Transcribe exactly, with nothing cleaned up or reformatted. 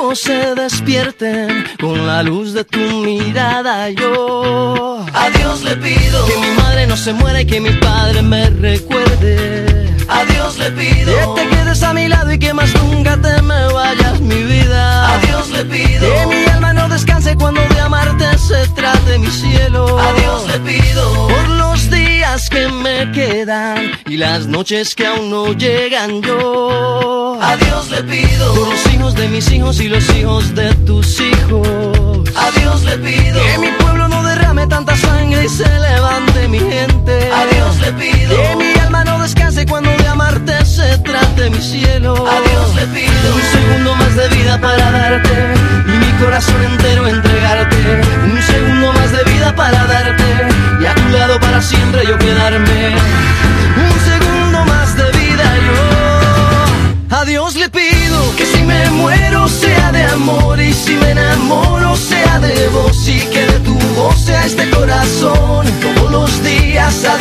sueños se despierten con la luz de tu mirada. Yo a Dios le pido que mi madre no se muera y que mi padre me recuerde. A Dios le pido que te quedes a mi lado y que más nunca te me vayas, mi vida. A Dios le pido que mi alma no descanse cuando de amarte se trate, mi cielo. A Dios le pido por los días que me quedan y las noches que aún no llegan. Yo a Dios le pido por los hijos de mis hijos y los hijos de tus hijos. A Dios le pido que mi pueblo no derrame tanta sangre y se levante mi gente. A Dios le pido que mi alma no descanse cuando de amarte se trate, mi cielo. A Dios le pido un segundo más de vida para darte y mi corazón entero entregarte. Un segundo más de vida para darte y a tu lado para siempre yo quedarme. Un segundo más de vida yo a Dios le pido que si me muero sea de amor y si me enamoro sea de vos y que de tu voz sea este corazón todos los días. A